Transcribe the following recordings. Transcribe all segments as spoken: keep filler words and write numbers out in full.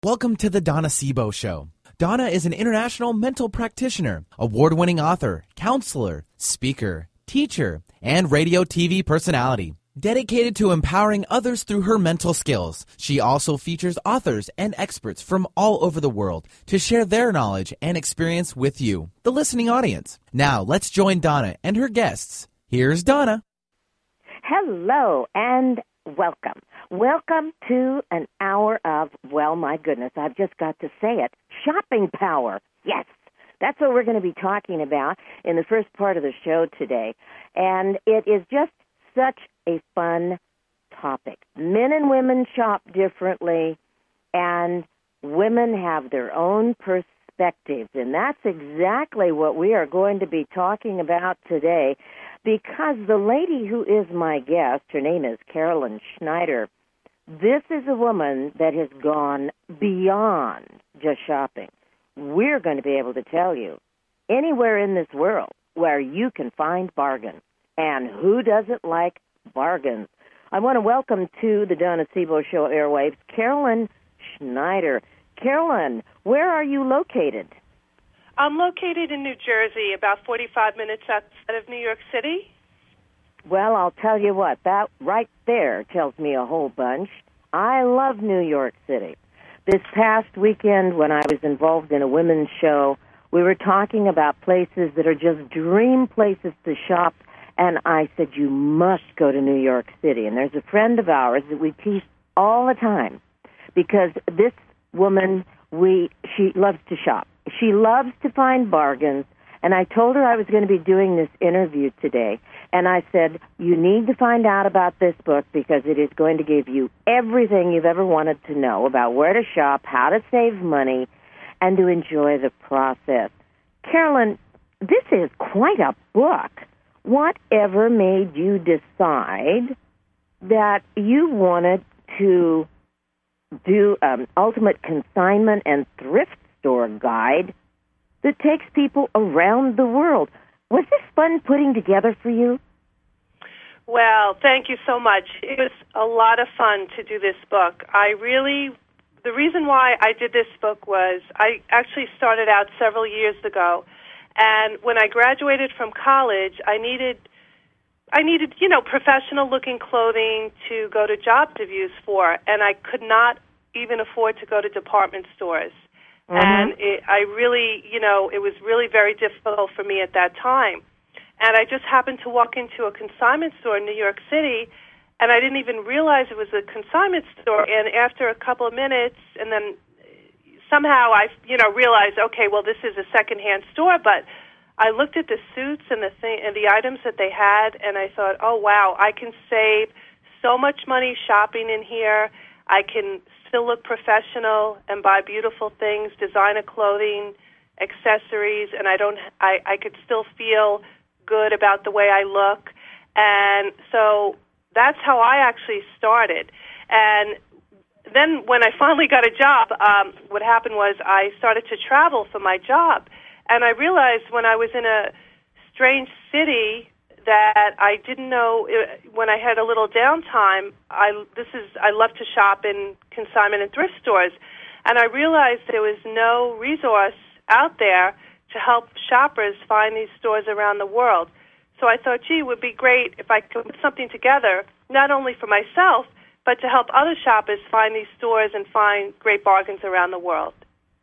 Welcome to the Donna Sebo Show. Donna is an international mental practitioner, award-winning author, counselor, speaker, teacher, and radio T V personality. Dedicated to empowering others through her mental skills, she also features authors and experts from all over the world to share their knowledge and experience with you, the listening audience. Now, let's join Donna and her guests. Here's Donna. Hello and welcome. Welcome to an hour of, well, my goodness, I've just got to say it, shopping power. Yes, that's what we're going to be talking about in the first part of the show today. And it is just such a fun topic. Men and women shop differently, and women have their own perspectives. And that's exactly what we are going to be talking about today, because the lady who is my guest, her name is Carolyn Schneider. This is a woman that has gone beyond just shopping. We're going to be able to tell you anywhere in this world where you can find bargains. And who doesn't like bargains? I want to welcome to the Donna Sebo Show airwaves, Carolyn Schneider. Carolyn, where are you located? I'm located in New Jersey, about forty-five minutes outside of New York City. Well, I'll tell you what, that right there tells me a whole bunch. I love New York City. This past weekend when I was involved in a women's show, we were talking about places that are just dream places to shop, and I said, you must go to New York City. And there's a friend of ours that we tease all the time because this woman, we she loves to shop. She loves to find bargains. And I told her I was going to be doing this interview today. And I said, you need to find out about this book because it is going to give you everything you've ever wanted to know about where to shop, how to save money, and to enjoy the process. Carolyn, this is quite a book. Whatever made you decide that you wanted to do an ultimate consignment and thrift store guide that takes people around the world? Was this fun putting together for you? Well, thank you so much. It was a lot of fun to do this book. I really, the reason why I did this book was I actually started out several years ago, and when I graduated from college, I needed, I needed, you know, professional-looking clothing to go to job interviews for, and I could not even afford to go to department stores. Mm-hmm. And it, I really, you know, it was really very difficult for me at that time. And I just happened to walk into a consignment store in New York City, and I didn't even realize it was a consignment store. And after a couple of minutes, and then somehow I, you know, realized, okay, well, this is a secondhand store. But I looked at the suits and the thing and the items that they had, and I thought, oh wow, I can save so much money shopping in here. I can still look professional and buy beautiful things, designer clothing, accessories, and I don't. I, I could still feel good about the way I look, and so that's how I actually started. And then when I finally got a job, um, what happened was I started to travel for my job, and I realized when I was in a strange city that I didn't know. When I had a little downtime, I this is I love to shop in consignment and thrift stores, and I realized there was no resource out there to help shoppers find these stores around the world. So I thought, gee, it would be great if I could put something together, not only for myself, but to help other shoppers find these stores and find great bargains around the world.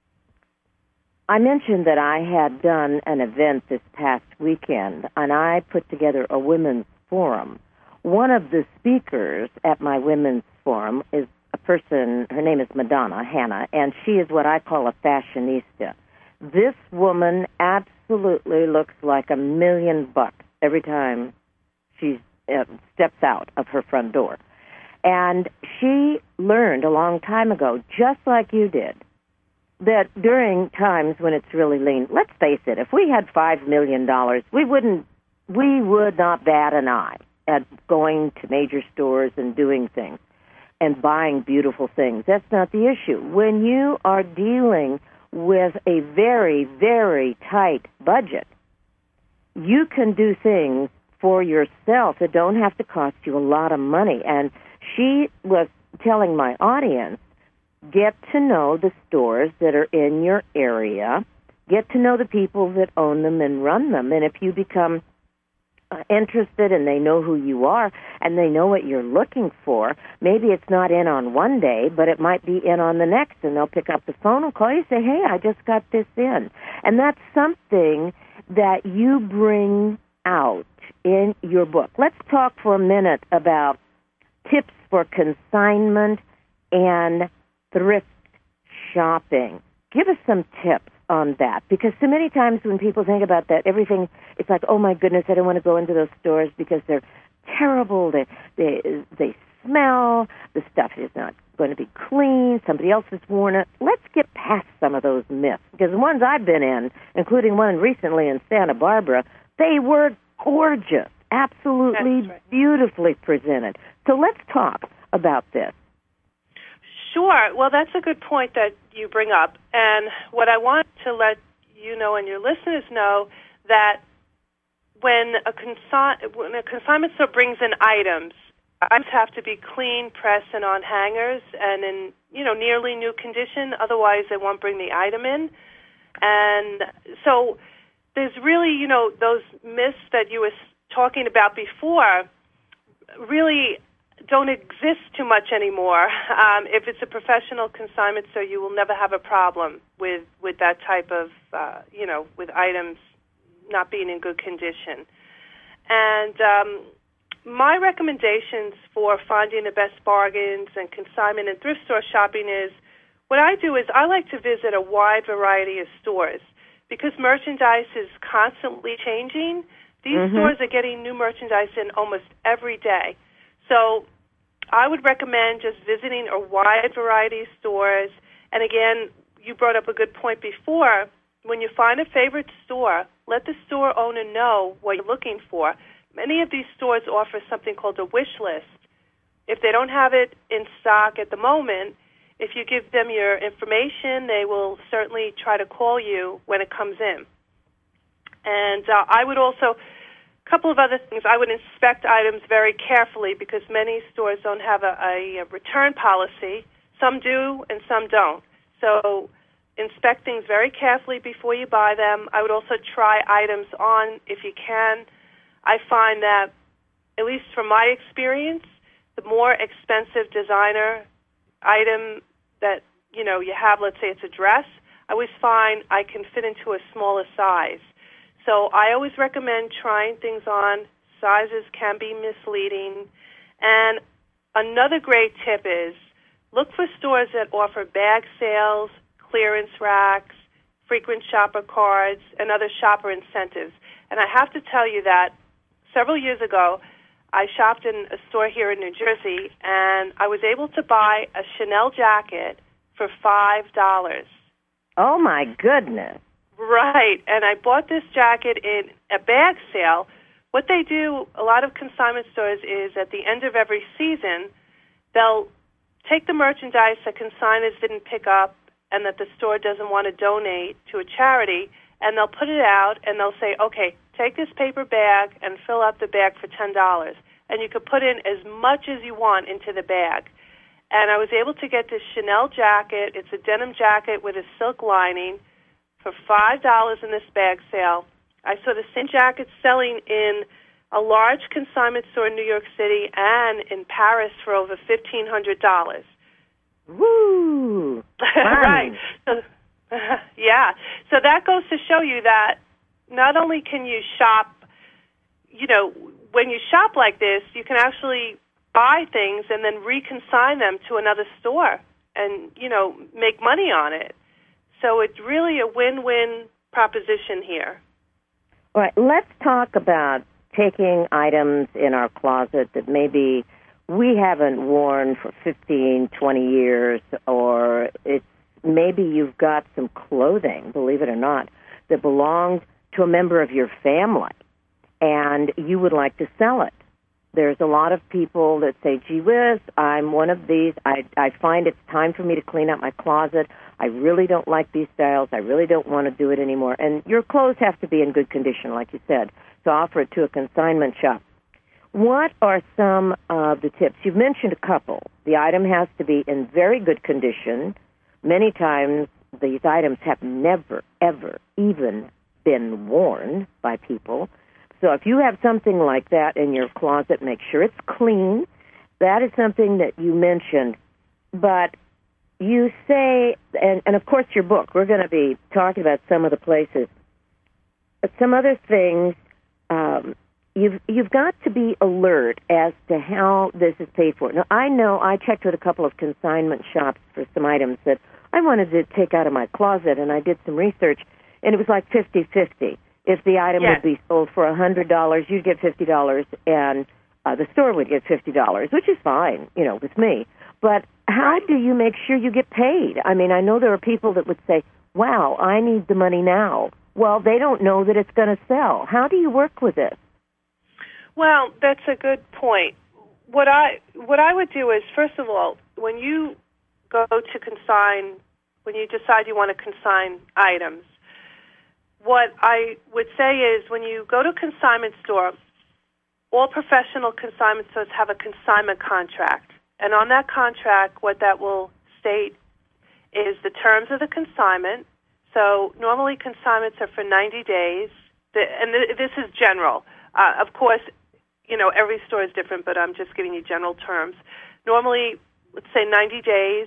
I mentioned that I had done an event this past weekend, and I put together a women's forum. One of the speakers at my women's forum is a person, her name is Madonna Hannah, and she is what I call a fashionista. This woman absolutely looks like a million bucks every time she uh, steps out of her front door. And she learned a long time ago, just like you did, that during times when it's really lean, let's face it, if we had five million dollars, we wouldn't, we would not bat an eye at going to major stores and doing things and buying beautiful things. That's not the issue. When you are dealing with a very, very tight budget, you can do things for yourself that don't have to cost you a lot of money. And she was telling my audience get to know the stores that are in your area, get to know the people that own them and run them, and if you become uh, interested and they know who you are and they know what you're looking for, maybe it's not in on one day, but it might be in on the next, and they'll pick up the phone and call you and say, hey, I just got this in. And that's something that you bring out in your book. Let's talk for a minute about tips for consignment and thrift shopping. Give us some tips on that, because so many times when people think about that, everything, it's like, oh my goodness, I don't want to go into those stores because they're terrible, they they they smell, the stuff is not going to be clean, somebody else has worn it. Let's get past some of those myths, because the ones I've been in, including one recently in Santa Barbara, they were gorgeous, absolutely right. Beautifully presented. So let's talk about this. Sure. Well, that's a good point that you bring up. And what I want to let you know and your listeners know, that when a, consi- when a consignment store brings in items, items have to be clean, pressed, and on hangers and in, you know, nearly new condition. Otherwise, they won't bring the item in. And so there's really, you know, those myths that you were talking about before really don't exist too much anymore. Um, if it's a professional consignment store, you will never have a problem with, with that type of, uh, you know, with items not being in good condition. And um, my recommendations for finding the best bargains and consignment and thrift store shopping is, what I do is I like to visit a wide variety of stores. Because merchandise is constantly changing, these mm-hmm. stores are getting new merchandise in almost every day. So I would recommend just visiting a wide variety of stores. And again, you brought up a good point before. When you find a favorite store, let the store owner know what you're looking for. Many of these stores offer something called a wish list. If they don't have it in stock at the moment, if you give them your information, they will certainly try to call you when it comes in. And uh, I would also, a couple of other things, I would inspect items very carefully, because many stores don't have a, a return policy. Some do and some don't. So inspect things very carefully before you buy them. I would also try items on if you can. I find that, at least from my experience, the more expensive designer item that, you know, you have, let's say it's a dress, I always find I can fit into a smaller size. So I always recommend trying things on. Sizes can be misleading. And another great tip is look for stores that offer bag sales, clearance racks, frequent shopper cards, and other shopper incentives. And I have to tell you that several years ago, I shopped in a store here in New Jersey, and I was able to buy a Chanel jacket for five dollars. Oh, my goodness. Right, and I bought this jacket in a bag sale. What they do, a lot of consignment stores, is at the end of every season, they'll take the merchandise that consigners didn't pick up and that the store doesn't want to donate to a charity, and they'll put it out, and they'll say, okay, take this paper bag and fill up the bag for ten dollars. And you could put in as much as you want into the bag. And I was able to get this Chanel jacket. It's a denim jacket with a silk lining for five dollars in this bag sale. I saw the same jacket selling in a large consignment store in New York City and in Paris for over fifteen hundred dollars. Woo! Right. So, yeah. So that goes to show you that not only can you shop, you know, when you shop like this, you can actually buy things and then reconsign them to another store and, you know, make money on it. So it's really a win-win proposition here. All right, let's talk about taking items in our closet that maybe we haven't worn for fifteen, twenty years, or it's maybe you've got some clothing, believe it or not, that belonged to a member of your family, and you would like to sell it. There's a lot of people that say, gee whiz, I'm one of these. I, I find it's time for me to clean out my closet. I really don't like these styles. I really don't want to do it anymore. And your clothes have to be in good condition, like you said, to offer it to a consignment shop. What are some of the tips? You've mentioned a couple. The item has to be in very good condition. Many times these items have never, ever even been worn by people. So if you have something like that in your closet, make sure it's clean. That is something that you mentioned. But you say, and, and of course your book, we're going to be talking about some of the places. But some other things, um, you've you've got to be alert as to how this is paid for. Now, I know I checked with a couple of consignment shops for some items that I wanted to take out of my closet, and I did some research, and it was like fifty-fifty. If the item yes. would be sold for one hundred dollars, you'd get fifty dollars, and uh, the store would get fifty dollars, which is fine, you know, with me. But how right. do you make sure you get paid? I mean, I know there are people that would say, wow, I need the money now. Well, they don't know that it's going to sell. How do you work with it? Well, that's a good point. What I what I would do is, first of all, when you go to consign, when you decide you want to consign items, what I would say is when you go to a consignment store, all professional consignment stores have a consignment contract. And on that contract, what that will state is the terms of the consignment. So normally consignments are for ninety days, and this is general. Uh, of course, you know, every store is different, but I'm just giving you general terms. Normally, let's say ninety days,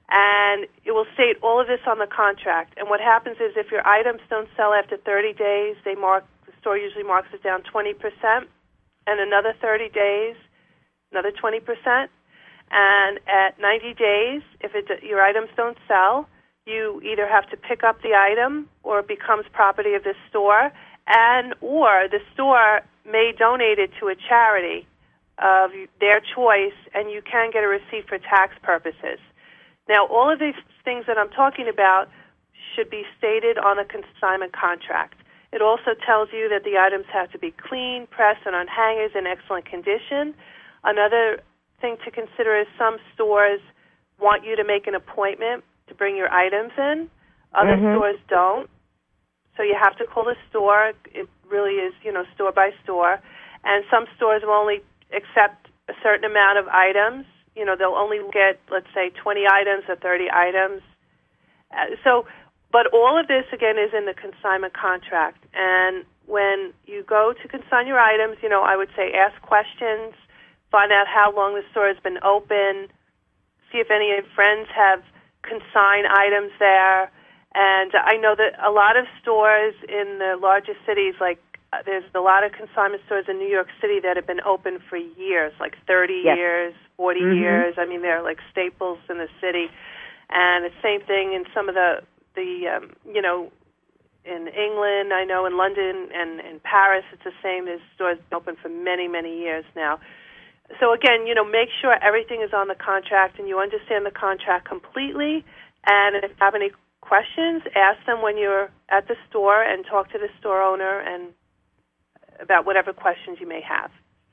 and it will state all of this on the contract. And what happens is if your items don't sell after thirty days, they mark the store usually marks it down twenty percent, and another thirty days, another twenty percent. And at ninety days, if it, your items don't sell, you either have to pick up the item or it becomes property of the store, and or the store may donate it to a charity of their choice, and you can get a receipt for tax purposes. Now, all of these things that I'm talking about should be stated on a consignment contract. It also tells you that the items have to be clean, pressed, and on hangers in excellent condition. Another thing to consider is some stores want you to make an appointment to bring your items in. Other mm-hmm. stores don't. So you have to call the store. It really is, you know, store by store. And some stores will only accept a certain amount of items. You know, they'll only get, let's say, twenty items or thirty items. Uh, so, but all of this, again, is in the consignment contract. And when you go to consign your items, you know, I would say ask questions, find out how long the store has been open, see if any of your friends have consigned items there. And I know that a lot of stores in the larger cities, like uh, there's a lot of consignment stores in New York City that have been open for years, like thirty yes. years, forty mm-hmm. years. I mean, they're like staples in the city. And the same thing in some of the, the um, you know, in England, I know in London and in Paris, it's the same. There's stores open for many, many years now. So again, you know, make sure everything is on the contract and you understand the contract completely. And if you have any questions, ask them when you're at the store and talk to the store owner and about whatever questions you may have.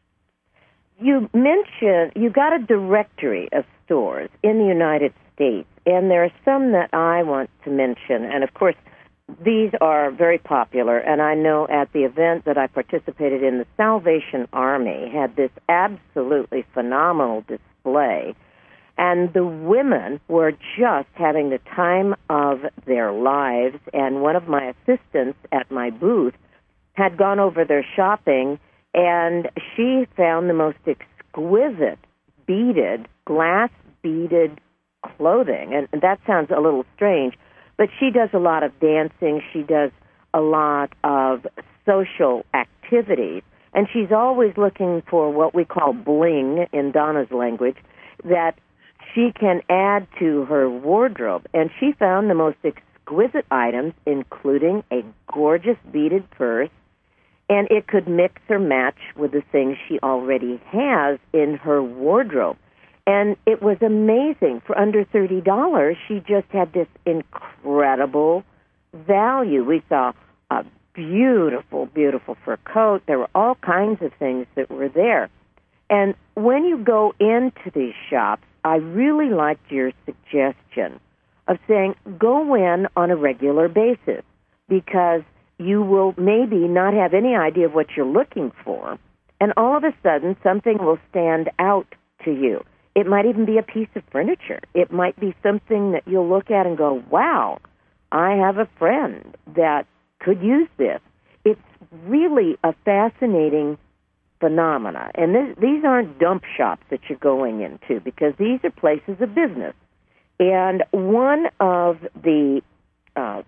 You mentioned you got a directory of stores in the United States, and there are some that I want to mention. And of course, these are very popular, and I know at the event that I participated in, the Salvation Army had this absolutely phenomenal display, and the women were just having the time of their lives, and one of my assistants at my booth had gone over their shopping, and she found the most exquisite beaded, glass-beaded clothing, and that sounds a little strange, but she does a lot of dancing. She does a lot of social activities. And she's always looking for what we call bling in Donna's language that she can add to her wardrobe. And she found the most exquisite items, including a gorgeous beaded purse. And it could mix or match with the things she already has in her wardrobe. And it was amazing. For under thirty dollars, she just had this incredible value. We saw a beautiful, beautiful fur coat. There were all kinds of things that were there. And when you go into these shops, I really liked your suggestion of saying go in on a regular basis, because you will maybe not have any idea of what you're looking for. and all of a sudden something will stand out to you. It might even be a piece of furniture. It might be something that you'll look at and go, wow, I have a friend that could use this. It's really a fascinating phenomena. And this, these aren't dump shops that you're going into, because these are places of business. And one of the uh,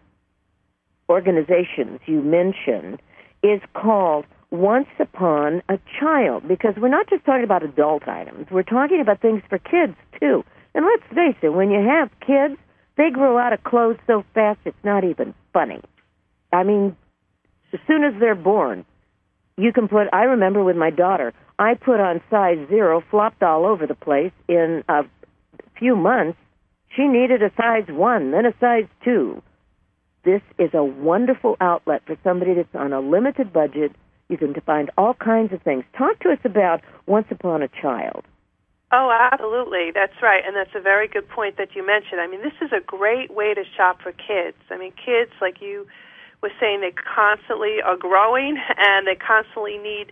organizations you mentioned is called Once Upon a Child, because we're not just talking about adult items. We're talking about things for kids, too. And let's face it, when you have kids, they grow out of clothes so fast it's not even funny. I mean, as soon as they're born, you can put, I remember with my daughter, I put on size zero, flopped all over the place. In a few months, she needed a size one, then a size two. This is a wonderful outlet for somebody that's on a limited budget. You can find all kinds of things. Talk to us about Once Upon a Child. Oh, absolutely. That's right. And that's a very good point that you mentioned. I mean, this is a great way to shop for kids. I mean, kids, like you were saying, they constantly are growing and they constantly need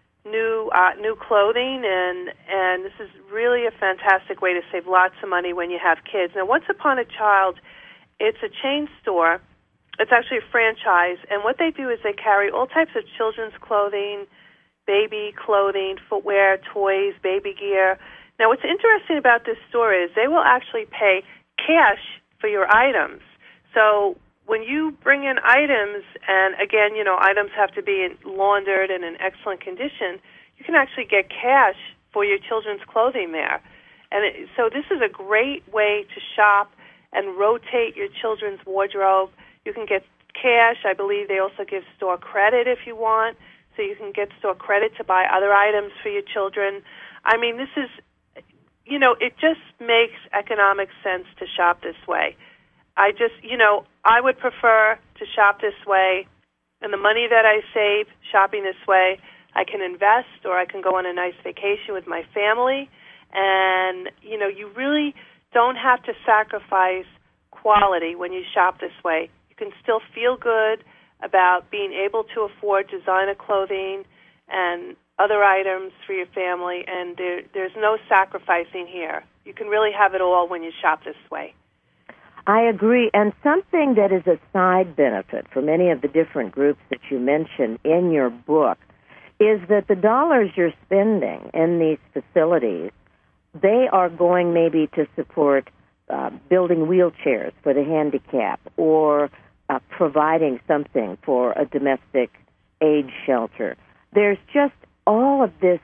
new uh, new clothing, and, and this is really a fantastic way to save lots of money when you have kids. Now, Once Upon a Child, it's a chain store. It's actually a franchise, and what they do is they carry all types of children's clothing, baby clothing, footwear, toys, baby gear. Now, what's interesting about this store is they will actually pay cash for your items. So when you bring in items, and again, you know, items have to be laundered and in excellent condition, you can actually get cash for your children's clothing there. And it, so this is a great way to shop and rotate your children's wardrobe. You can get cash. I believe they also give store credit if you want, so you can get store credit to buy other items for your children. I mean, this is, you know, it just makes economic sense to shop this way. I just, you know, I would prefer to shop this way, and the money that I save shopping this way, I can invest, or I can go on a nice vacation with my family. And, you know, you really don't have to sacrifice quality when you shop this way. You can still feel good about being able to afford designer clothing and other items for your family, and there, there's no sacrificing here. You can really have it all when you shop this way. I agree, and something that is a side benefit for many of the different groups that you mentioned in your book is that the dollars you're spending in these facilities, they are going maybe to support uh, building wheelchairs for the handicapped, or uh, providing something for a domestic aid shelter. There's just all of this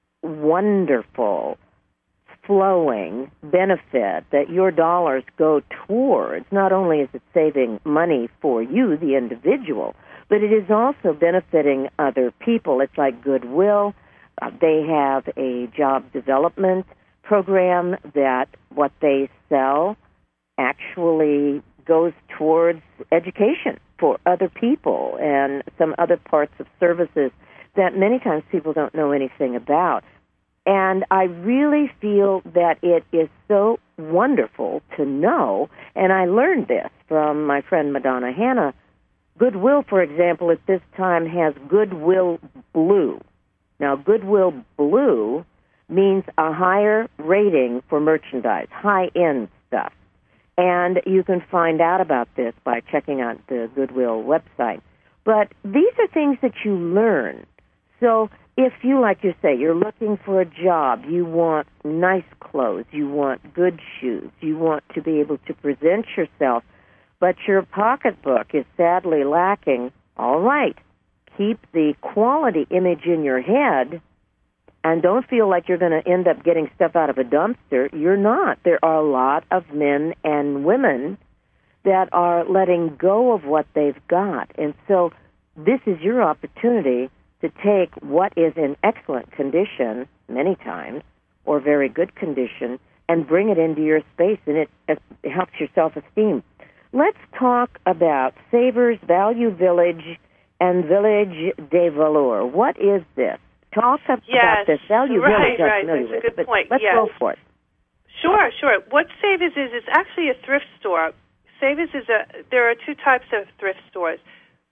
wonderful flowing benefit that your dollars go towards. Not only is it saving money for you, the individual, but it is also benefiting other people. It's like Goodwill. Uh, they have a job development program that what they sell actually goes towards education for other people and some other parts of services that many times people don't know anything about. And I really feel that it is so wonderful to know, and I learned this from my friend Madonna Hanna. Goodwill, for example, at this time has Goodwill Blue. Now, Goodwill Blue means a higher rating for merchandise, high-end stuff. And you can find out about this by checking out the Goodwill website. But these are things that you learn. So if you, like you say, you're looking for a job, you want nice clothes, you want good shoes, you want to be able to present yourself, but your pocketbook is sadly lacking, all right, keep the quality image in your head and don't feel like you're going to end up getting stuff out of a dumpster. You're not. There are a lot of men and women that are letting go of what they've got. And so this is your opportunity to take what is in excellent condition, many times, or very good condition, and bring it into your space, and it, it helps your self-esteem. Let's talk about Savers, Value Village, and Village de Valor. What is this? Talk about yes, this. Value right, Village, right. I'm familiar That's a with, good but point. let's yes. go for it. Sure, sure. What Savers is, it's actually a thrift store. Savers is a, there are two types of thrift stores.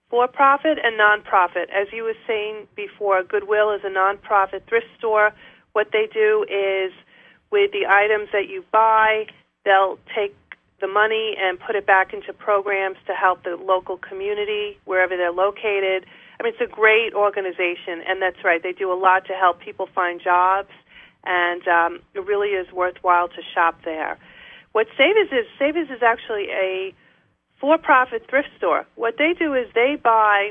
for-profit and non-profit. As you were saying before, Goodwill is a non-profit thrift store. What they do is, with the items that you buy, they'll take the money and put it back into programs to help the local community wherever they're located. I mean, it's a great organization, and that's right. They do a lot to help people find jobs, and um, it really is worthwhile to shop there. What Savers is, Savers is actually a for-profit thrift store. What they do is they buy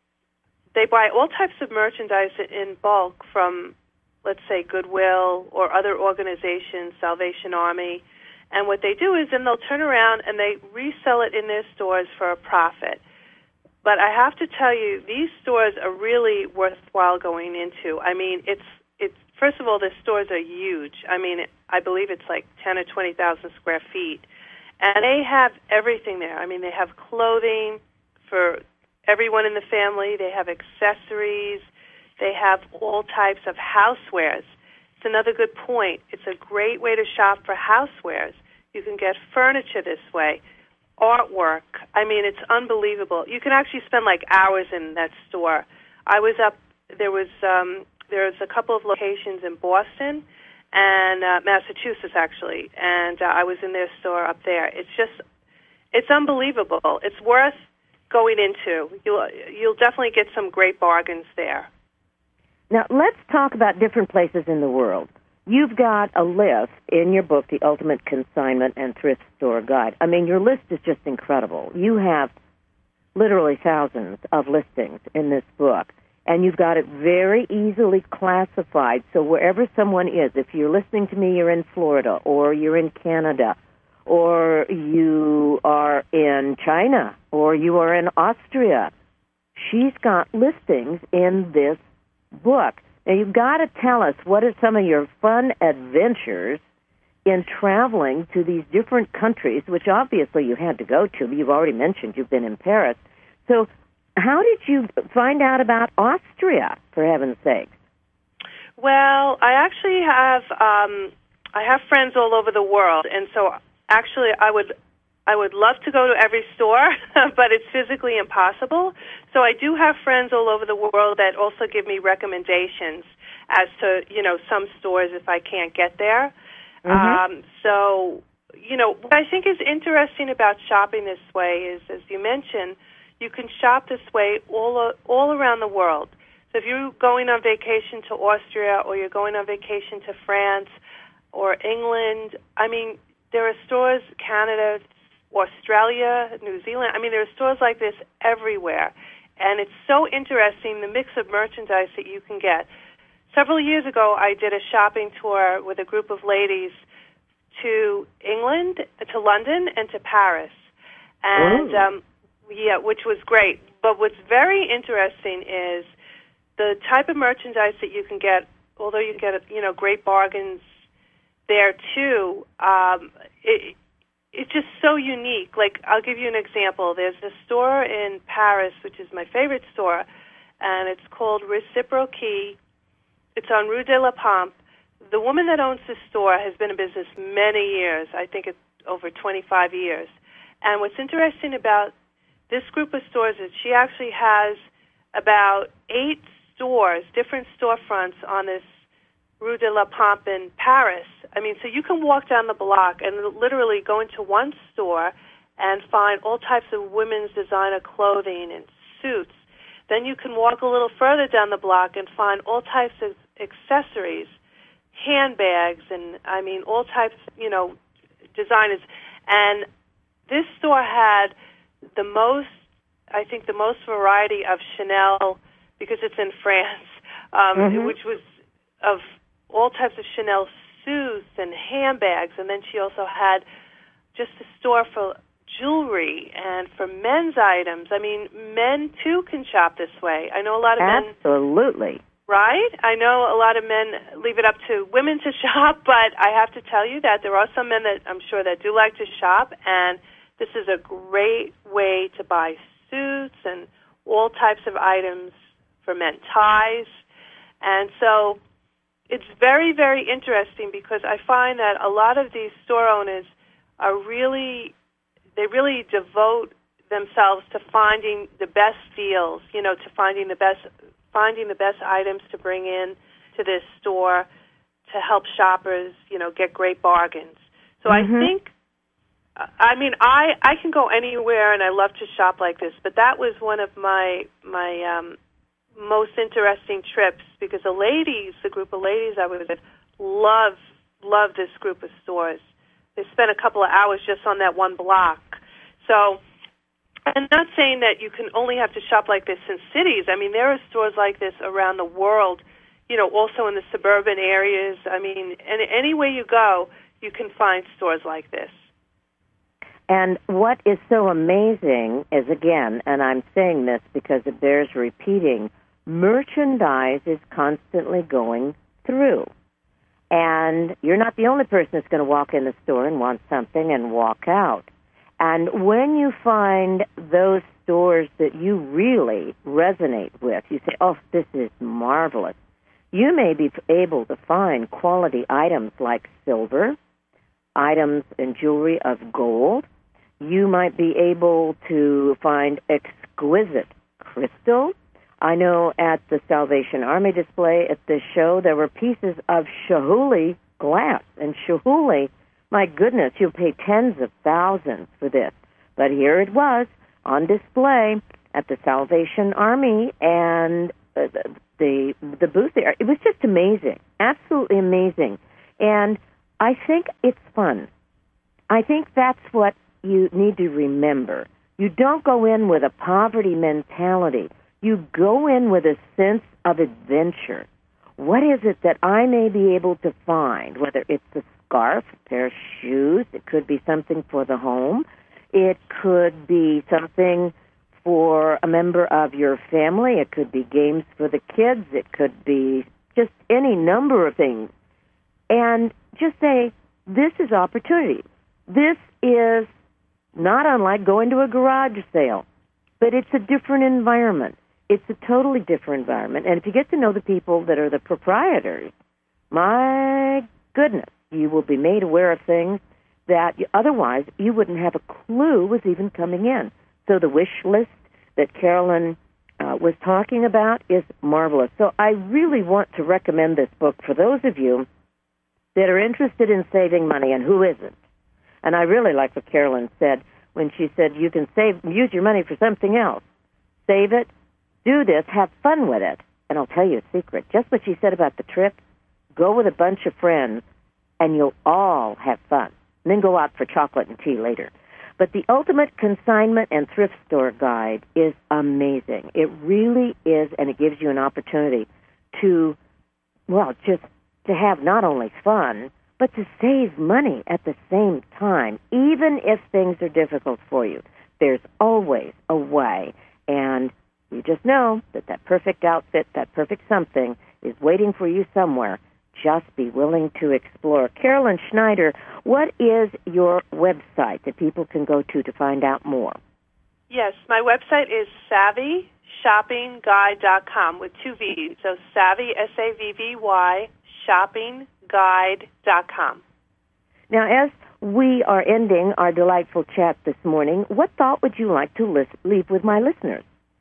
they buy all types of merchandise in bulk from, let's say, Goodwill or other organizations, Salvation Army. And what they do is then they'll turn around and they resell it in their stores for a profit. But I have to tell you, these stores are really worthwhile going into. I mean, it's it's first of all, the stores are huge. I mean, it, I believe it's like ten or twenty thousand square feet, and they have everything there. I mean, they have clothing for everyone in the family. They have accessories. They have all types of housewares. It's another good point. It's a great way to shop for housewares. You can get furniture this way, artwork. I mean, it's unbelievable. You can actually spend like hours in that store. I was up, there was um, there was a couple of locations in Boston and uh, Massachusetts, actually, and uh, I was in their store up there. It's just, it's unbelievable. It's worth going into. You'll, you'll definitely get some great bargains there. Now, let's talk about different places in the world. You've got a list in your book, The Ultimate Consignment and Thrift Store Guide. I mean, your list is just incredible. You have literally thousands of listings in this book, and you've got it very easily classified. So wherever someone is, if you're listening to me, you're in Florida, or you're in Canada, or you are in China, or you are in Austria, she's got listings in this book. Now, you've got to tell us, what are some of your fun adventures in traveling to these different countries, which obviously you had to go to. You've already mentioned you've been in Paris. So how did you find out about Austria, for heaven's sake? Well, I actually have um, I have friends all over the world, and so actually I would I would love to go to every store, but it's physically impossible. So I do have friends all over the world that also give me recommendations as to, you know, some stores if I can't get there. Mm-hmm. Um, so, you know, what I think is interesting about shopping this way is, as you mentioned, you can shop this way all all around the world. So if you're going on vacation to Austria, or you're going on vacation to France or England, I mean, there are stores, Canada, Australia, New Zealand. I mean, there are stores like this everywhere. And it's so interesting, the mix of merchandise that you can get. Several years ago, I did a shopping tour with a group of ladies to England, to London, and to Paris. And, um, yeah, which was great. But what's very interesting is the type of merchandise that you can get, although you can get, you know, great bargains there, too, um, it, it's just so unique. Like, I'll give you an example. There's a store in Paris, which is my favorite store, and it's called Reciproque. It's on Rue de la Pompe. The woman that owns this store has been in business many years. I think it's over twenty-five years. And what's interesting about this group of stores is she actually has about eight stores, different storefronts on this Rue de la Pompe in Paris. I mean, so you can walk down the block and literally go into one store and find all types of women's designer clothing and suits. Then you can walk a little further down the block and find all types of accessories, handbags, and, I mean, all types, you know, designers. And this store had the most, I think, the most variety of Chanel, because it's in France, um, mm-hmm. which was of all types of Chanel suits and handbags, and then she also had just a store for jewelry and for men's items. I mean, men, too, can shop this way. I know a lot of Absolutely. men... Absolutely. Right? I know a lot of men leave it up to women to shop, but I have to tell you that there are some men that I'm sure that do like to shop, and this is a great way to buy suits and all types of items for men, ties. And so it's very, very interesting, because I find that a lot of these store owners are really, they really devote themselves to finding the best deals, you know, to finding the best finding the best items to bring in to this store to help shoppers, you know, get great bargains. So mm-hmm. I think, I mean, I, I can go anywhere and I love to shop like this, but that was one of my my um, most interesting trips because the ladies, the group of ladies I was with, love love this group of stores. They spent a couple of hours just on that one block. So I'm not saying that you can only have to shop like this in cities. I mean, there are stores like this around the world, you know, also in the suburban areas. I mean, any, anywhere you go, you can find stores like this. And what is so amazing is, again, and I'm saying this because it bears repeating, merchandise is constantly going through. And you're not the only person that's going to walk in the store and want something and walk out. And when you find those stores that you really resonate with, you say, oh, this is marvelous. You may be able to find quality items like silver, items and jewelry of gold. You might be able to find exquisite crystal. I know at the Salvation Army display at this show, there were pieces of Chihuly glass. And Chihuly, my goodness, you'll pay tens of thousands for this. But here it was on display at the Salvation Army and uh, the the booth there. It was just amazing, absolutely amazing. And I think it's fun. I think that's what you need to remember. You don't go in with a poverty mentality. You go in with a sense of adventure. What is it that I may be able to find, whether it's a scarf, a pair of shoes, it could be something for the home, it could be something for a member of your family, it could be games for the kids, it could be just any number of things. And just say, this is opportunity. This is not unlike going to a garage sale, but it's a different environment. It's a totally different environment. And if you get to know the people that are the proprietors, my goodness, you will be made aware of things that you, otherwise you wouldn't have a clue was even coming in. So the wish list that Carolyn uh, was talking about is marvelous. So I really want to recommend this book for those of you that are interested in saving money, and who isn't. And I really like what Carolyn said when she said you can save, use your money for something else. Save it, do this, have fun with it. And I'll tell you a secret. Just what she said about the trip, go with a bunch of friends, and you'll all have fun. And then go out for chocolate and tea later. But the Ultimate Consignment and Thrift Store Guide is amazing. It really is, and it gives you an opportunity to, well, just to have not only fun, but to save money at the same time, even if things are difficult for you. There's always a way, and you just know that that perfect outfit, that perfect something, is waiting for you somewhere. Just be willing to explore. Carolyn Schneider, what is your website that people can go to to find out more? Yes, my website is savvy shopping guide dot com with two V's. So Savvy, S A V V Y, shopping guide dot com. Now, as we are ending our delightful chat this morning, what thought would you like to list, leave with my listeners?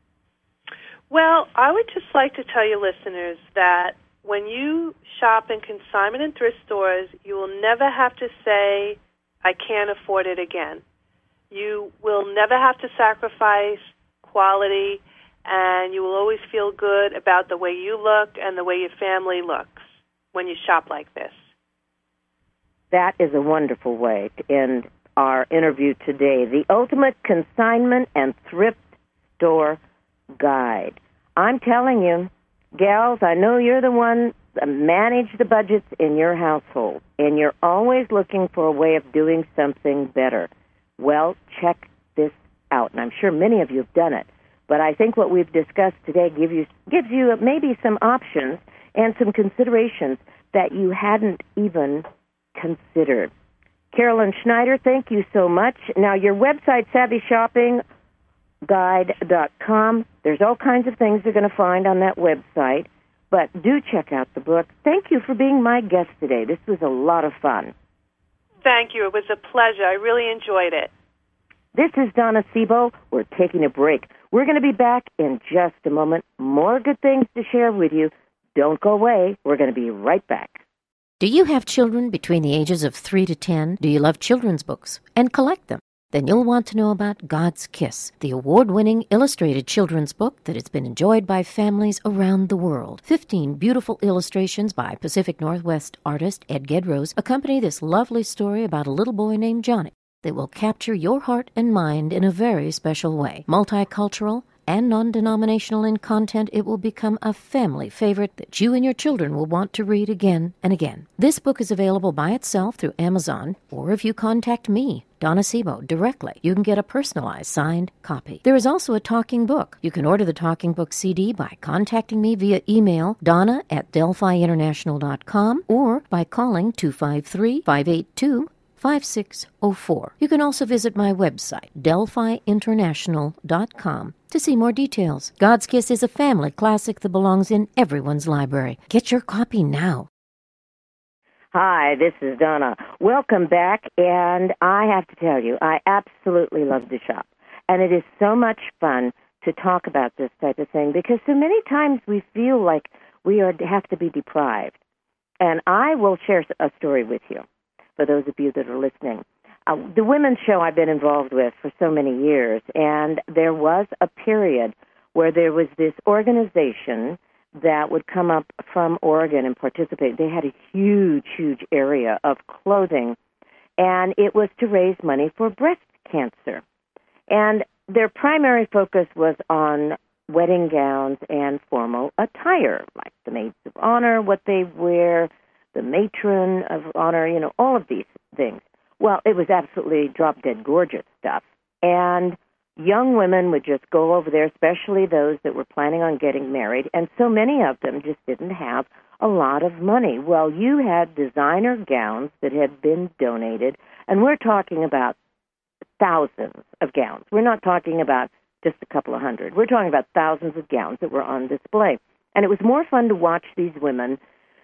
Well, I would just like to tell you listeners that when you shop in consignment and thrift stores, you will never have to say, I can't afford it again. You will never have to sacrifice quality, and you will always feel good about the way you look and the way your family looks when you shop like this. That is a wonderful way to end our interview today. The Ultimate Consignment and Thrift Store Guide. I'm telling you, gals, I know you're the one that manage the budgets in your household, and you're always looking for a way of doing something better. Well, check this out, and I'm sure many of you have done it. But I think what we've discussed today give you, gives you maybe some options and some considerations that you hadn't even considered. Carolyn Schneider, thank you so much. Now, your website, savvy shopping guide dot com, there's all kinds of things you're going to find on that website, but do check out the book. Thank you for being my guest today. This was a lot of fun. Thank you. It was a pleasure. I really enjoyed it. This is Donna Sebo. We're taking a break. We're going to be back in just a moment. More good things to share with you. Don't go away. We're going to be right back. Do you have children between the ages of three to ten? Do you love children's books and collect them? Then you'll want to know about God's Kiss, the award-winning illustrated children's book that has been enjoyed by families around the world. Fifteen beautiful illustrations by Pacific Northwest artist Ed Gedrose accompany this lovely story about a little boy named Johnny that will capture your heart and mind in a very special way. Multicultural and non-denominational in content, it will become a family favorite that you and your children will want to read again and again. This book is available by itself through Amazon, or if you contact me, Donna Sebo, directly, you can get a personalized signed copy. There is also a talking book. You can order the talking book C D by contacting me via email, donna at delphi international dot com, or by calling two five three, five eight two, five six zero four. You can also visit my website, delphi international dot com, to see more details. God's Kiss is a family classic that belongs in everyone's library. Get your copy now. Hi, this is Donna. Welcome back, and I have to tell you, I absolutely love to shop. And it is so much fun to talk about this type of thing because so many times we feel like we are have to be deprived. And I will share a story with you, for those of you that are listening. Uh, the women's show I've been involved with for so many years, and there was a period where there was this organization that would come up from Oregon and participate. They had a huge, huge area of clothing, and it was to raise money for breast cancer. And their primary focus was on wedding gowns and formal attire, like the maids of honor, what they wear, the matron of honor, you know, all of these things. Well, it was absolutely drop-dead gorgeous stuff. And young women would just go over there, especially those that were planning on getting married, and so many of them just didn't have a lot of money. Well, you had designer gowns that had been donated, and we're talking about thousands of gowns. We're not talking about just a couple of hundred. We're talking about thousands of gowns that were on display. And it was more fun to watch these women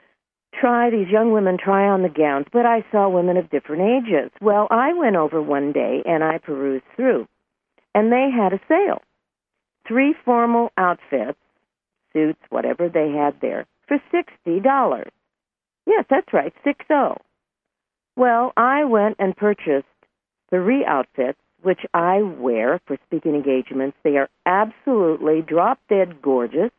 try, these young women try on the gowns, but I saw women of different ages. Well, I went over one day, and I perused through. And they had a sale. Three formal outfits, suits, whatever they had there, for sixty dollars. Yes, that's right, six oh. Well, I went and purchased three outfits, which I wear for speaking engagements. They are absolutely drop-dead gorgeous.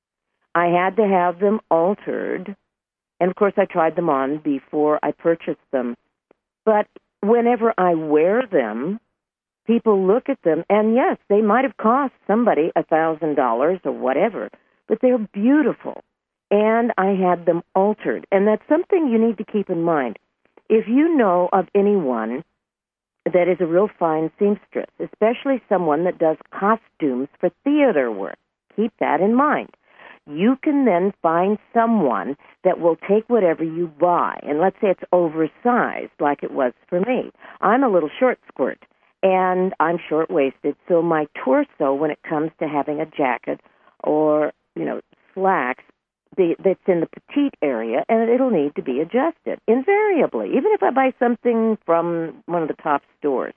I had to have them altered. And, of course, I tried them on before I purchased them. But whenever I wear them, people look at them, and yes, they might have cost somebody a thousand dollars or whatever, but they're beautiful. And I had them altered. And that's something you need to keep in mind. If you know of anyone that is a real fine seamstress, especially someone that does costumes for theater work, keep that in mind. You can then find someone that will take whatever you buy, and let's say it's oversized like it was for me. I'm a little short squirt, and I'm short-waisted, so my torso, when it comes to having a jacket or, you know, slacks, the, that's in the petite area, and it'll need to be adjusted, invariably, even if I buy something from one of the top stores.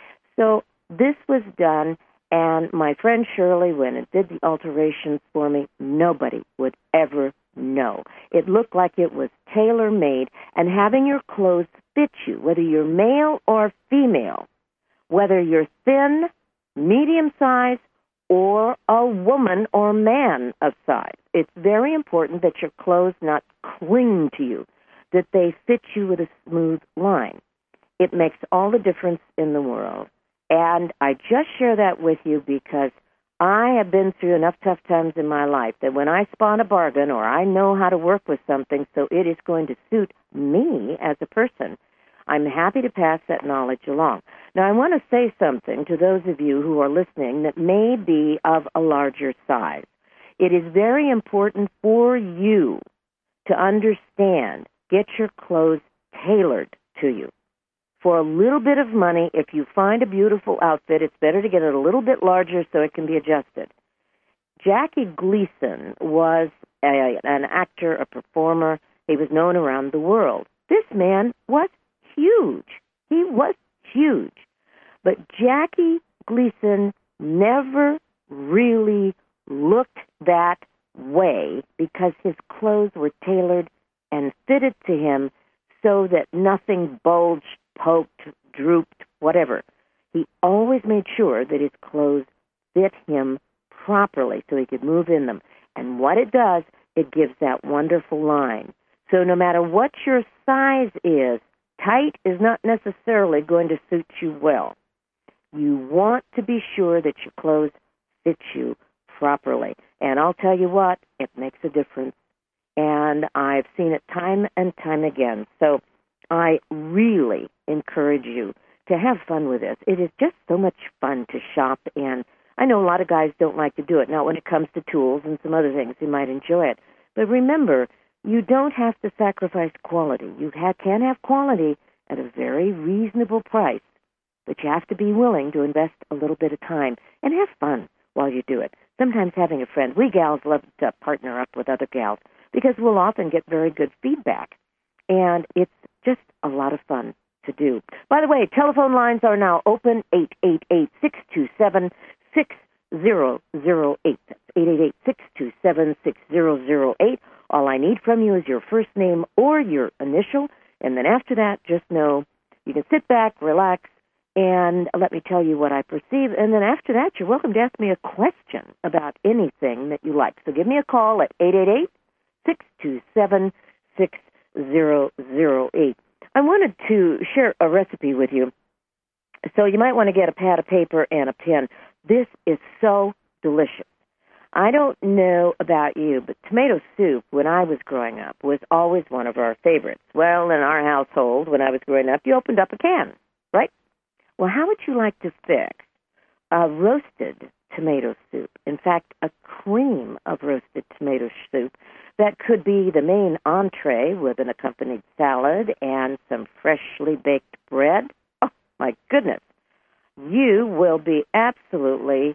So this was done, and my friend Shirley, when it did the alterations for me, nobody would ever know. It looked like it was tailor-made, and having your clothes fit you, whether you're male or female, whether you're thin, medium-sized, or a woman or man of size. It's very important that your clothes not cling to you, that they fit you with a smooth line. It makes all the difference in the world. And I just share that with you because I have been through enough tough times in my life that when I spot a bargain or I know how to work with something so it is going to suit me as a person, I'm happy to pass that knowledge along. Now, I want to say something to those of you who are listening that may be of a larger size. It is very important for you to understand, get your clothes tailored to you. For a little bit of money, if you find a beautiful outfit, it's better to get it a little bit larger so it can be adjusted. Jackie Gleason was a, an actor, a performer. He was known around the world. This man was huge. He was huge. But Jackie Gleason never really looked that way because his clothes were tailored and fitted to him so that nothing bulged, poked, drooped, whatever. He always made sure that his clothes fit him properly so he could move in them. And what it does, it gives that wonderful line. So no matter what your size is, tight is not necessarily going to suit you well. You want to be sure that your clothes fit you properly. And I'll tell you what, it makes a difference. And I've seen it time and time again. So I really encourage you to have fun with this. It is just so much fun to shop, and I know a lot of guys don't like to do it. Now, when it comes to tools and some other things, you might enjoy it. But remember, you don't have to sacrifice quality. You ha- can have quality at a very reasonable price, but you have to be willing to invest a little bit of time and have fun while you do it. Sometimes having a friend, we gals love to partner up with other gals because we'll often get very good feedback, and it's just a lot of fun to do. By the way, telephone lines are now open, eight eight eight, six two seven, six zero zero eight. That's eight eight eight, six two seven, six zero zero eight. All I need from you is your first name or your initial, and then after that, just know you can sit back, relax, and let me tell you what I perceive. And then after that, you're welcome to ask me a question about anything that you like. So give me a call at eight eight eight, six two seven, six zero zero eight. I wanted to share a recipe with you, so you might want to get a pad of paper and a pen. This is so delicious. I don't know about you, but tomato soup, when I was growing up, was always one of our favorites. Well, in our household, when I was growing up, you opened up a can, right? Well, how would you like to fix a roasted tomato soup? In fact, a cream of roasted tomato soup that could be the main entree with an accompanied salad and some freshly baked bread. Oh, my goodness. You will be absolutely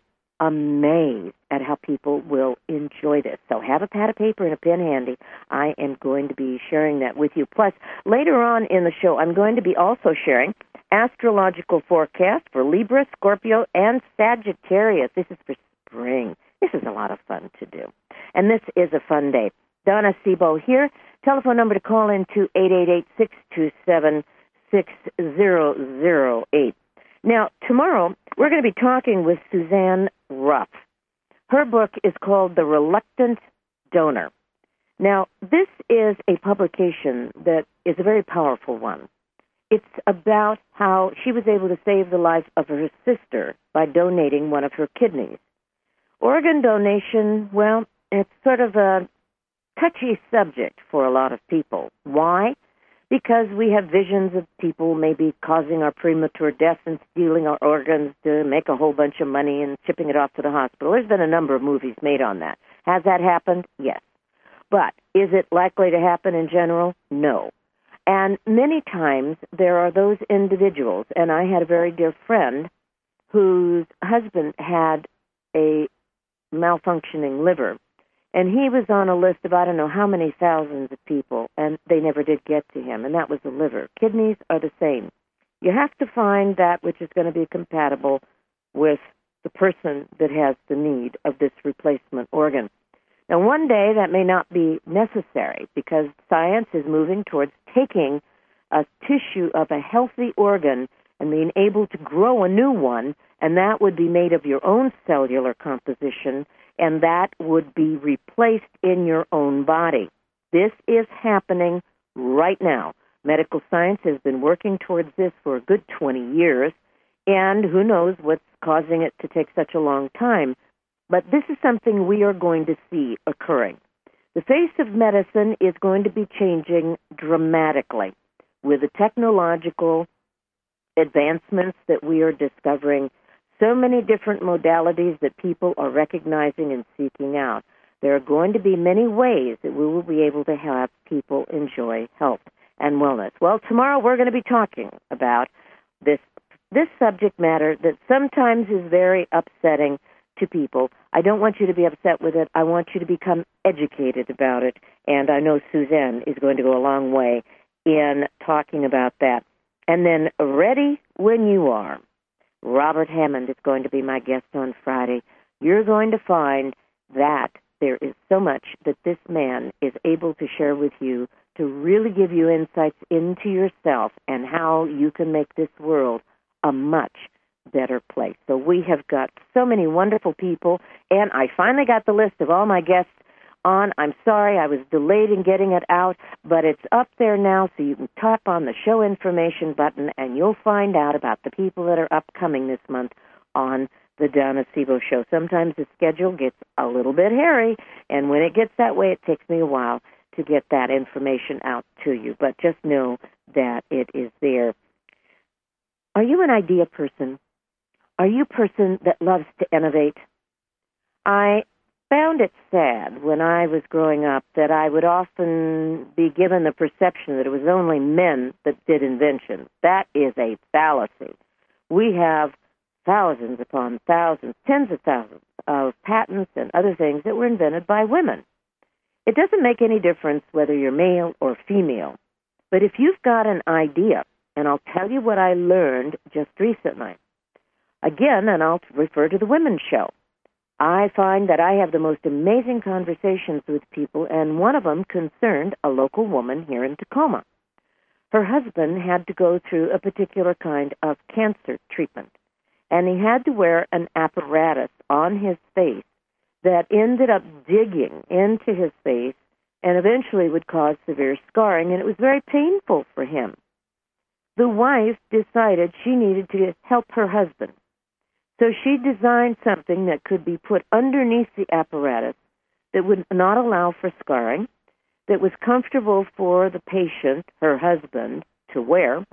amazed at how people will enjoy this. So have a pad of paper and a pen handy. I am going to be sharing that with you. Plus, later on in the show, I'm going to be also sharing astrological forecast for Libra, Scorpio, and Sagittarius. This is for spring. This is a lot of fun to do. And this is a fun day. Donna Sebo here. Telephone number to call in to eight eight eight, six two seven, six zero zero eight. Now, tomorrow, we're going to be talking with Suzanne Ruff. Her book is called The Reluctant Donor. Now, this is a publication that is a very powerful one. It's about how she was able to save the life of her sister by donating one of her kidneys. Organ donation, well, it's sort of a touchy subject for a lot of people. Why? Because we have visions of people maybe causing our premature death and stealing our organs to make a whole bunch of money and shipping it off to the hospital. There's been a number of movies made on that. Has that happened? Yes. But is it likely to happen in general? No. And many times there are those individuals, and I had a very dear friend whose husband had a malfunctioning liver, and he was on a list of I don't know how many thousands of people, and they never did get to him, and that was the liver. Kidneys are the same. You have to find that which is going to be compatible with the person that has the need of this replacement organ. Now, one day that may not be necessary because science is moving towards taking a tissue of a healthy organ and being able to grow a new one, and that would be made of your own cellular composition, and that would be replaced in your own body. This is happening right now. Medical science has been working towards this for a good twenty years, and who knows what's causing it to take such a long time. But this is something we are going to see occurring. The face of medicine is going to be changing dramatically with the technological advancements that we are discovering, so many different modalities that people are recognizing and seeking out. There are going to be many ways that we will be able to have people enjoy health and wellness. Well, tomorrow we're going to be talking about this this subject matter that sometimes is very upsetting to people. I don't want you to be upset with it. I want you to become educated about it, and I know Suzanne is going to go a long way in talking about that. And then ready when you are. Robert Hammond is going to be my guest on Friday. You're going to find that there is so much that this man is able to share with you to really give you insights into yourself and how you can make this world a much better place. So we have got so many wonderful people, and I finally got the list of all my guests on. I'm sorry I was delayed in getting it out, but it's up there now, so you can tap on the show information button, and you'll find out about the people that are upcoming this month on the Donna Sebo Show. Sometimes the schedule gets a little bit hairy, and when it gets that way, it takes me a while to get that information out to you. But just know that it is there. Are you an idea person? Are you a person that loves to innovate? I found it sad when I was growing up that I would often be given the perception that it was only men that did invention. That is a fallacy. We have thousands upon thousands, tens of thousands of patents and other things that were invented by women. It doesn't make any difference whether you're male or female. But if you've got an idea, and I'll tell you what I learned just recently. Again, and I'll refer to the Women's Show. I find that I have the most amazing conversations with people, and one of them concerned a local woman here in Tacoma. Her husband had to go through a particular kind of cancer treatment, and he had to wear an apparatus on his face that ended up digging into his face and eventually would cause severe scarring, and it was very painful for him. The wife decided she needed to help her husband. So she designed something that could be put underneath the apparatus that would not allow for scarring, that was comfortable for the patient, her husband, to wear.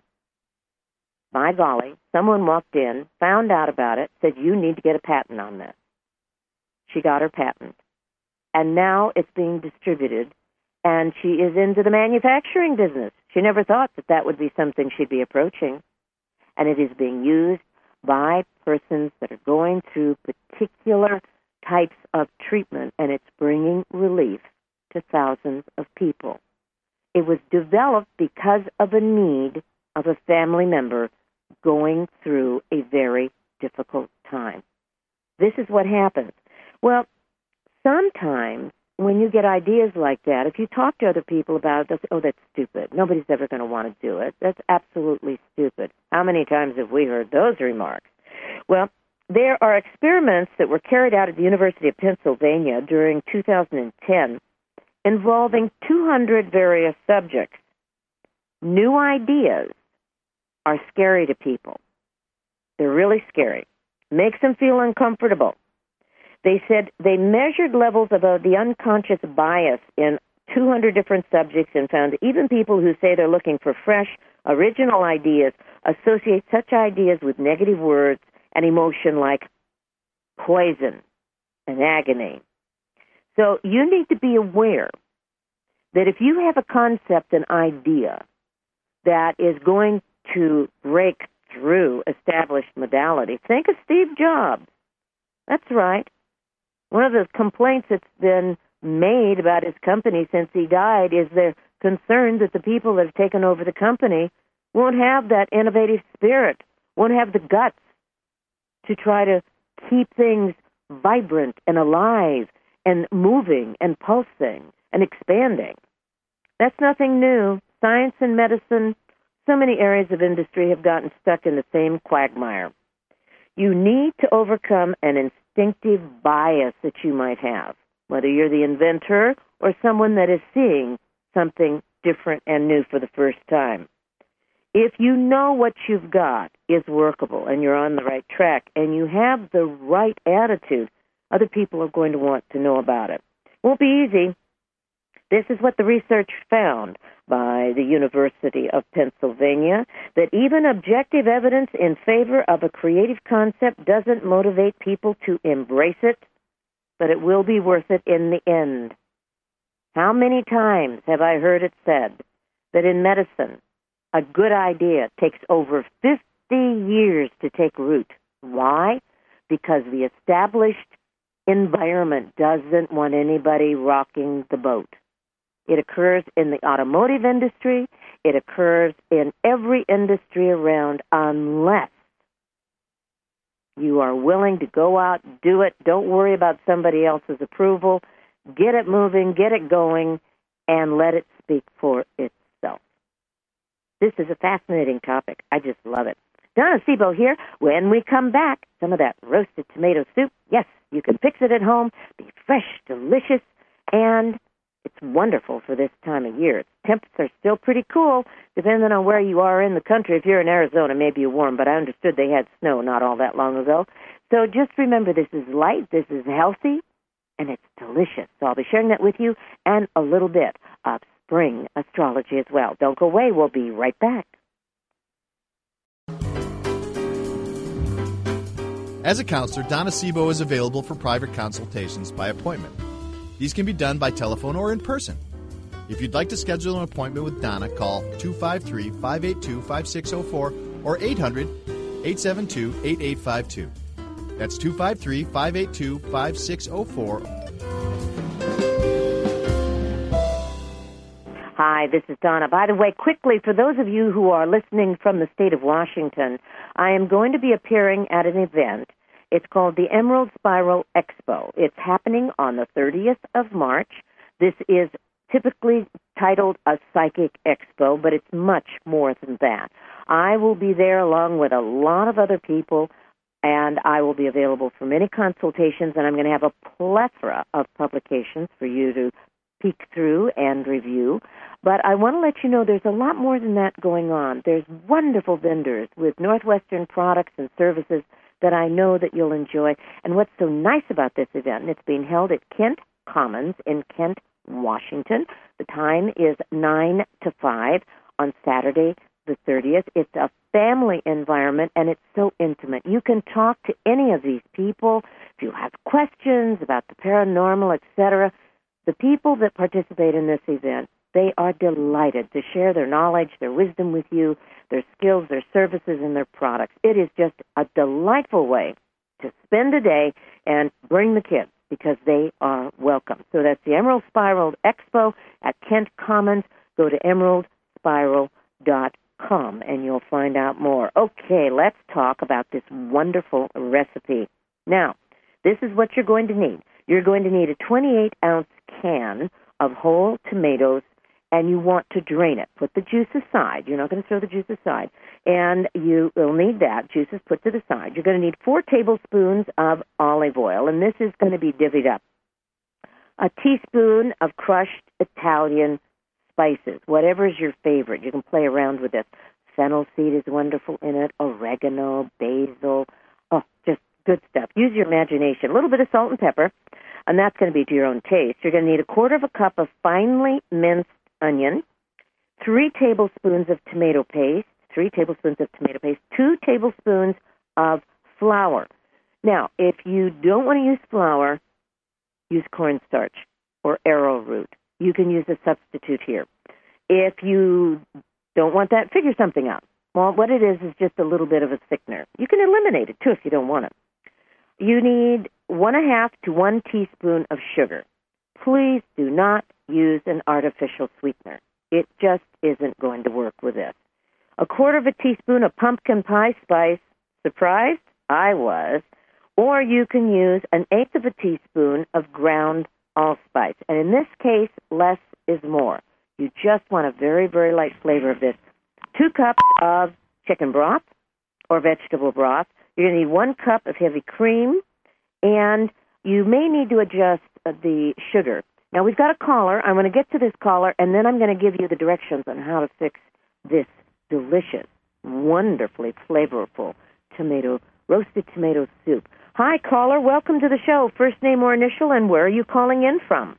By golly, someone walked in, found out about it, said, you need to get a patent on this. She got her patent. And now it's being distributed, and she is into the manufacturing business. She never thought that that would be something she'd be approaching. And it is being used by persons that are going through particular types of treatment, and it's bringing relief to thousands of people. It was developed because of a need of a family member going through a very difficult time. This is what happens. Well, sometimes when you get ideas like that, if you talk to other people about it, they'll say, oh, that's stupid. Nobody's ever going to want to do it. That's absolutely stupid. How many times have we heard those remarks? Well, there are experiments that were carried out at the University of Pennsylvania during two thousand ten involving two hundred various subjects. New ideas are scary to people. They're really scary. Makes them feel uncomfortable. They said they measured levels of uh, the unconscious bias in two hundred different subjects and found that even people who say they're looking for fresh, original ideas associate such ideas with negative words and emotion like poison and agony. So you need to be aware that if you have a concept, an idea that is going to break through established modality, think of Steve Jobs. That's right. One of the complaints that's been made about his company since he died is they're concerned that the people that have taken over the company won't have that innovative spirit, won't have the guts to try to keep things vibrant and alive and moving and pulsing and expanding. That's nothing new. Science and medicine, so many areas of industry have gotten stuck in the same quagmire. You need to overcome an instinctive bias that you might have, whether you're the inventor or someone that is seeing something different and new for the first time. If you know what you've got is workable and you're on the right track and you have the right attitude, other people are going to want to know about it. Won't be easy. This is what the research found by the University of Pennsylvania, that even objective evidence in favor of a creative concept doesn't motivate people to embrace it, but it will be worth it in the end. How many times have I heard it said that in medicine, a good idea takes over fifty years to take root? Why? Because the established environment doesn't want anybody rocking the boat. It occurs in the automotive industry. It occurs in every industry around unless You are willing to go out, do it. Don't worry about somebody else's approval. Get it moving, get it going, and let it speak for itself. This is a fascinating topic. I just love it. Donna Sebo here. When we come back, some of that roasted tomato soup. Yes, you can fix it at home. Be fresh, delicious, and it's wonderful for this time of year. Temps are still pretty cool, depending on where you are in the country. If you're in Arizona, maybe you're warm, but I understood they had snow not all that long ago. So just remember, this is light, this is healthy, and it's delicious. So I'll be sharing that with you and a little bit of spring astrology as well. Don't go away. We'll be right back. As a counselor, Donna Sebo is available for private consultations by appointment. These can be done by telephone or in person. If you'd like to schedule an appointment with Donna, call two five three, five eight two, five six zero four or eight hundred, eight seven two, eight eight five two. That's two five three, five eight two, five six zero four. Hi, this is Donna. By the way, quickly, for those of you who are listening from the state of Washington, I am going to be appearing at an event. It's called the Emerald Spiral Expo. It's happening on the thirtieth of March. This is typically titled a psychic expo, but it's much more than that. I will be there along with a lot of other people, and I will be available for many consultations, and I'm going to have a plethora of publications for you to peek through and review. But I want to let you know there's a lot more than that going on. There's wonderful vendors with Northwestern products and services that I know that you'll enjoy. And what's so nice about this event, and it's being held at Kent Commons in Kent, Washington. The time is nine to five on Saturday the thirtieth. It's a family environment, and it's so intimate. You can talk to any of these people. If you have questions about the paranormal, et cetera, the people that participate in this event, they are delighted to share their knowledge, their wisdom with you, their skills, their services, and their products. It is just a delightful way to spend a day and bring the kids because they are welcome. So that's the Emerald Spiral Expo at Kent Commons. Go to emerald spiral dot com and you'll find out more. Okay, let's talk about this wonderful recipe. Now, this is what you're going to need. You're going to need a twenty-eight ounce can of whole tomatoes, and you want to drain it. Put the juice aside. You're not going to throw the juice aside. And you will need that. Juice is put to the side. You're going to need four tablespoons of olive oil, and this is going to be divvied up. A teaspoon of crushed Italian spices, whatever is your favorite. You can play around with this. Fennel seed is wonderful in it, oregano, basil, oh, just good stuff. Use your imagination. A little bit of salt and pepper, and that's going to be to your own taste. You're going to need a quarter of a cup of finely minced onion, three tablespoons of tomato paste, three tablespoons of tomato paste, two tablespoons of flour. Now, if you don't want to use flour, use cornstarch or arrowroot. You can use a substitute here. If you don't want that, figure something out. Well, what it is is just a little bit of a thickener. You can eliminate it, too, if you don't want it. You need one and a half to one teaspoon of sugar. Please do not use an artificial sweetener. It just isn't going to work with this. A quarter of a teaspoon of pumpkin pie spice. Surprised? I was. Or you can use an eighth of a teaspoon of ground allspice. And in this case, less is more. You just want a very, very light flavor of this. Two cups of chicken broth or vegetable broth. You're going to need one cup of heavy cream, and you may need to adjust the sugar. Now, we've got a caller. I'm going to get to this caller, and then I'm going to give you the directions on how to fix this delicious, wonderfully flavorful tomato, roasted tomato soup. Hi, caller. Welcome to the show. First name or initial, and where are you calling in from?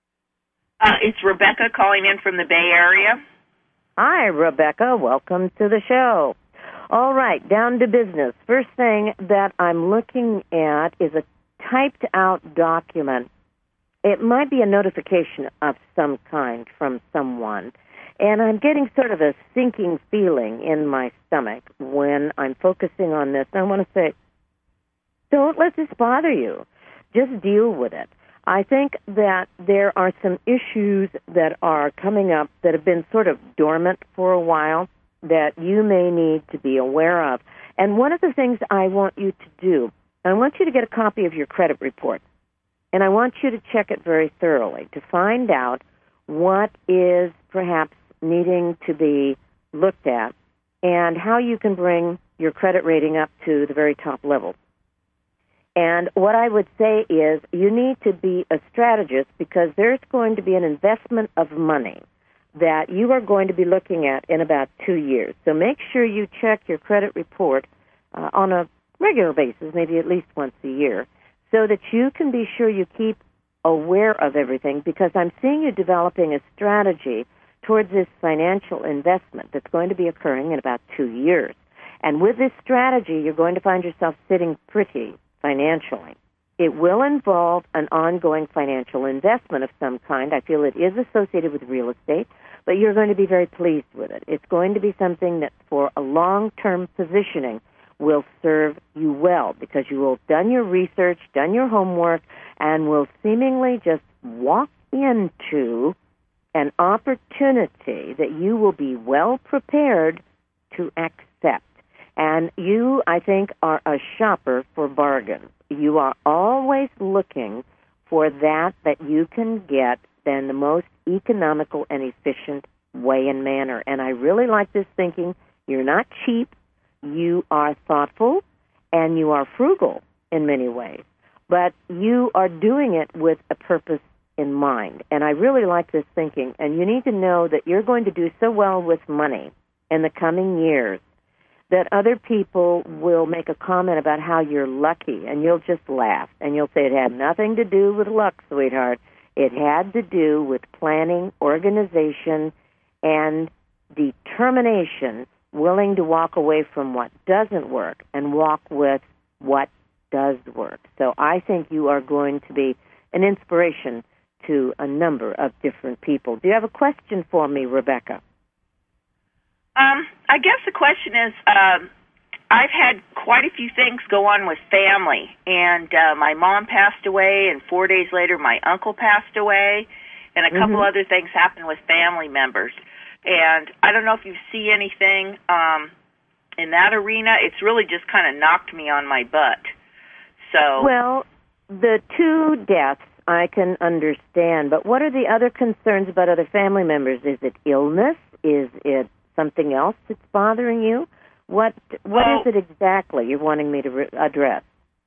Uh, it's Rebecca calling in from the Bay Area. Hi, Rebecca. Welcome to the show. All right, down to business. First thing that I'm looking at is a typed-out document. It might be a notification of some kind from someone, and I'm getting sort of a sinking feeling in my stomach when I'm focusing on this. I want to say, don't let this bother you. Just deal with it. I think that there are some issues that are coming up that have been sort of dormant for a while that you may need to be aware of. And one of the things I want you to do, I want you to get a copy of your credit report, and I want you to check it very thoroughly to find out what is perhaps needing to be looked at and how you can bring your credit rating up to the very top level. And what I would say is you need to be a strategist because there's going to be an investment of money that you are going to be looking at in about two years. So make sure you check your credit report uh, on a regular basis, maybe at least once a year, so that you can be sure you keep aware of everything, because I'm seeing you developing a strategy towards this financial investment that's going to be occurring in about two years. And with this strategy, you're going to find yourself sitting pretty financially. It will involve an ongoing financial investment of some kind. I feel it is associated with real estate, but you're going to be very pleased with it. It's going to be something that for a long-term positioning will serve you well because you will have done your research, done your homework, and will seemingly just walk into an opportunity that you will be well prepared to accept. And you, I think, are a shopper for bargains. You are always looking for that that you can get in the most economical and efficient way and manner. And I really like this thinking. You're not cheap. You are thoughtful, and you are frugal in many ways. But you are doing it with a purpose in mind. And I really like this thinking. And you need to know that you're going to do so well with money in the coming years that other people will make a comment about how you're lucky, and you'll just laugh, and you'll say it had nothing to do with luck, sweetheart. It had to do with planning, organization, and determination, willing to walk away from what doesn't work and walk with what does work. So I think you are going to be an inspiration to a number of different people. Do you have a question for me, Rebecca? Um, I guess the question is, um, I've had quite a few things go on with family, and uh, my mom passed away, and four days later my uncle passed away, and a couple Mm-hmm. other things happened with family members. And I don't know if you see anything um, in that arena. It's really just kind of knocked me on my butt. So, well, the two deaths I can understand, but what are the other concerns about other family members? Is it illness? Is it something else that's bothering you? What What well, is it exactly you're wanting me to re- address?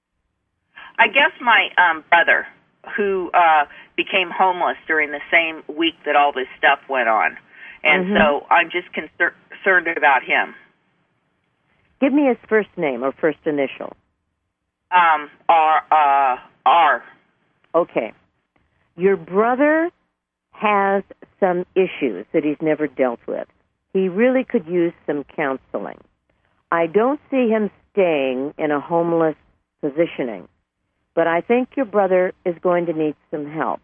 I guess my um, brother, who uh, became homeless during the same week that all this stuff went on. And Mm-hmm. so I'm just concer- concerned about him. Give me his first name or first initial. Um, R, uh, R. Okay. Your brother has some issues that he's never dealt with. He really could use some counseling. I don't see him staying in a homeless positioning, but I think your brother is going to need some help.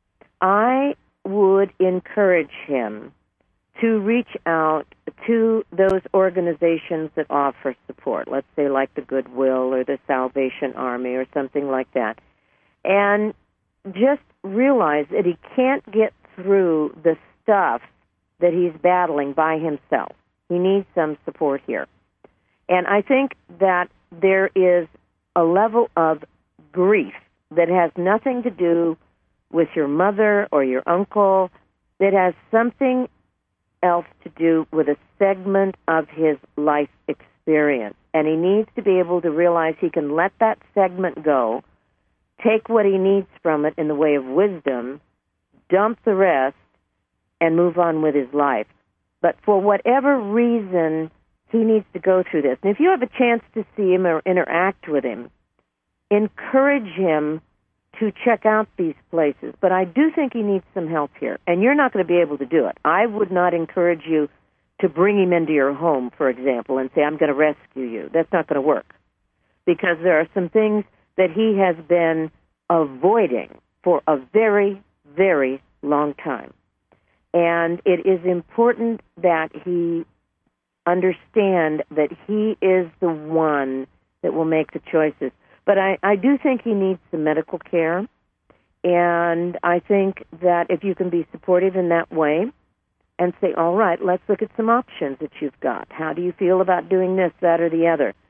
I would encourage him to reach out to those organizations that offer support, let's say like the Goodwill or the Salvation Army or something like that, and just realize that he can't get through the stuff that he's battling by himself. He needs some support here. And I think that there is a level of grief that has nothing to do with your mother or your uncle, that has something else to do with a segment of his life experience. And he needs to be able to realize he can let that segment go, take what he needs from it in the way of wisdom, dump the rest, and move on with his life. But for whatever reason, he needs to go through this. And if you have a chance to see him or interact with him, encourage him to check out these places. But I do think he needs some help here, and you're not going to be able to do it. I would not encourage you to bring him into your home, for example, and say, I'm going to rescue you. That's not going to work, because there are some things that he has been avoiding for a very, very long time. And it is important that he understand that he is the one that will make the choices. But I, I do think he needs some medical care, and I think that if you can be supportive in that way and say, all right, let's look at some options that you've got. How do you feel about doing this, that, or the other?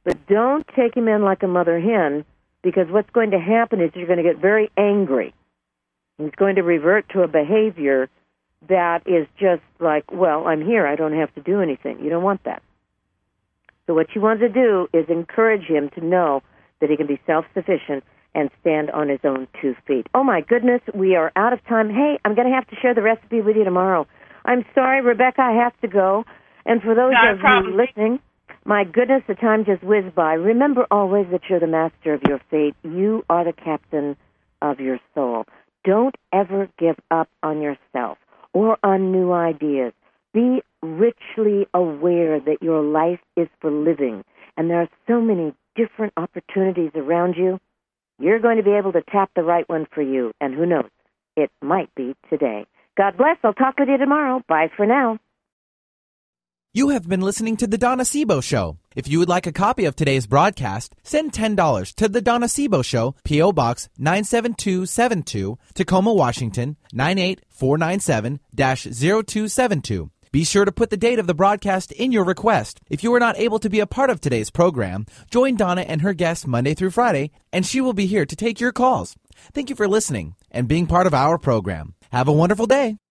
But don't take him in like a mother hen, because what's going to happen is you're going to get very angry. He's going to revert to a behavior that is just like, well, I'm here, I don't have to do anything. You don't want that. So what you want to do is encourage him to know that he can be self-sufficient and stand on his own two feet. Oh, my goodness, we are out of time. Hey, I'm going to have to share the recipe with you tomorrow. I'm sorry, Rebecca, I have to go. And for those Not a of problem. you listening, my goodness, the time just whizzed by. Remember always that you're the master of your fate. You are the captain of your soul. Don't ever give up on yourself or on new ideas. Be richly aware that your life is for living, and there are so many different opportunities around you. You're going to be able to tap the right one for you, and who knows, it might be today. God bless. I'll talk with you tomorrow. Bye for now. You have been listening to The Donna Sebo Show. If you would like a copy of today's broadcast, send ten dollars to The Donna Sebo Show, P O. Box nine seven two seven two, Tacoma, Washington, nine eight four nine seven dash zero two seven two. Be sure to put the date of the broadcast in your request. If you are not able to be a part of today's program, join Donna and her guests Monday through Friday, and she will be here to take your calls. Thank you for listening and being part of our program. Have a wonderful day.